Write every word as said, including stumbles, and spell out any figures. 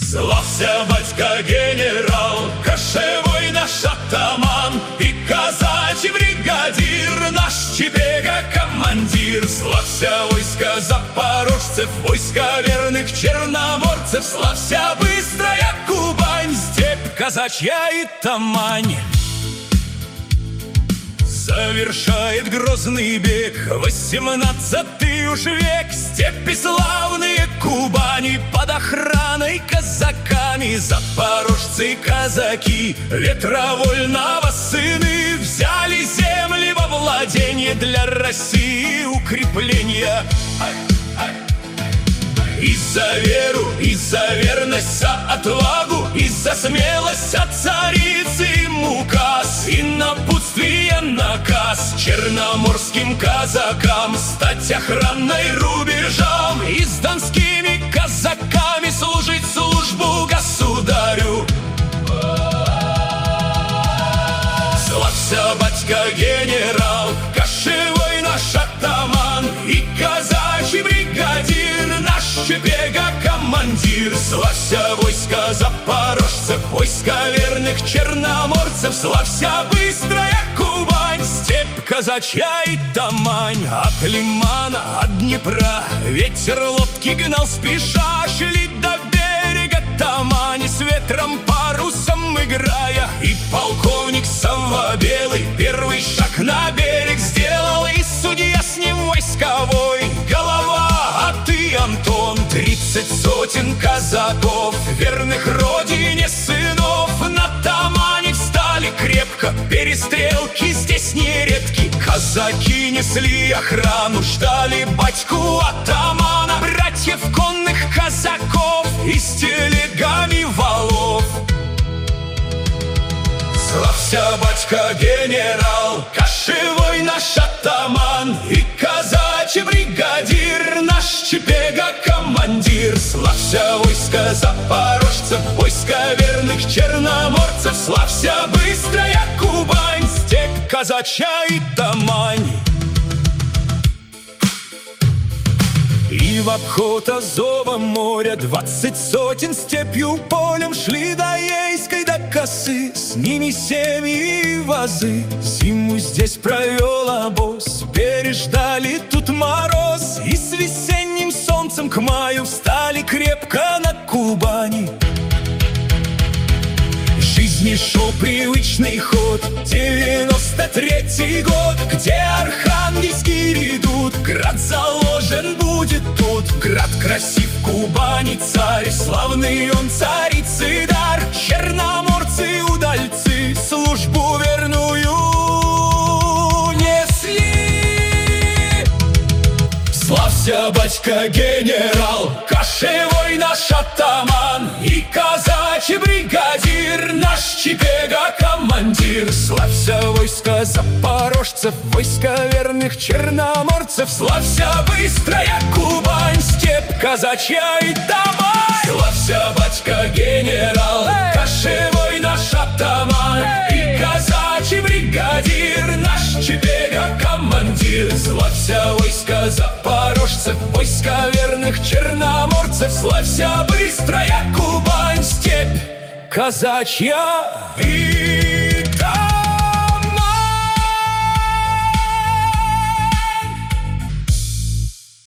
Славься, батька генерал, кошевой наш атаман и казачий бригадир, наш Чепега командир. Славься, войска запорожцев, войска верных черноморцев, славься, быстрая Кубань, степь казачья и Тамань. Завершает грозный бег восемнадцатый уж век, степи славные Кубани под охраной казаками. Запорожцы казаки, ветровольного сыны, взяли земли во владение для России укрепления. И за веру, и за верность, за отвагу, и за смелость от царицы им указ, и напутствие наказ черноморским казакам стать охраной рубежам и с донскими казаками служить службу государю. Славься, батька генерал, кошевой наш атаман и казачий бригадир, наш Чепега командир. Славься, войска запорожцев, войска верных черноморцев, славься, быстрая Кубань, степь казачья и Тамань. От Лимана, от Днепра ветер лодки гнал спеша, шли до берега Тамани с ветром парусом играя. И полковник Самвобелый первый шаг на берег сделал, и судья с ним войсковой голова, а ты, Антон. Тридцать сотен казаков, верных родине сынов, на Тамане встали крепко, перестрелки здесь нередки. Казаки несли охрану, ждали батьку атамана, братьев конных казаков и с телегами валов. Славься, батька генерал, кошевой наш атаман и казачий бригадир, наш Чепега командир. Славься, войска запорожцев, войска верных черноморцев, славься, быстрая Кубань, степь казачья и Тамань. И в обход Азова моря двадцать сотен степью полем шли до Ейской, до Косы, с ними семьи и вазы. Зиму здесь провел обоз, переждали тут мороз, и с весенним солнцем к маю встали крепко на Кубани. Жизни шел привычный ход, девяносто третий год, где архангельский редут, град заложен будет тут. Град красив, Кубани царь, славный он царицы дар. Черноморцы, удальцы, службу верную несли. Славься, батька генерал, кошевой наш атаман и казачий бригадир, наш Чепега командир. Славься, войска запорожцев, войска верных черноморцев, славься, быстрая Кубань, степь казачья и Тамань. Славься, батька генерал, кошевой наш атаман и казачий бригадир, наш Чепега командир. Славься, войска запорожцев, войска верных черноморцев, славься, быстрая Кубань, степь казачья и Тамань.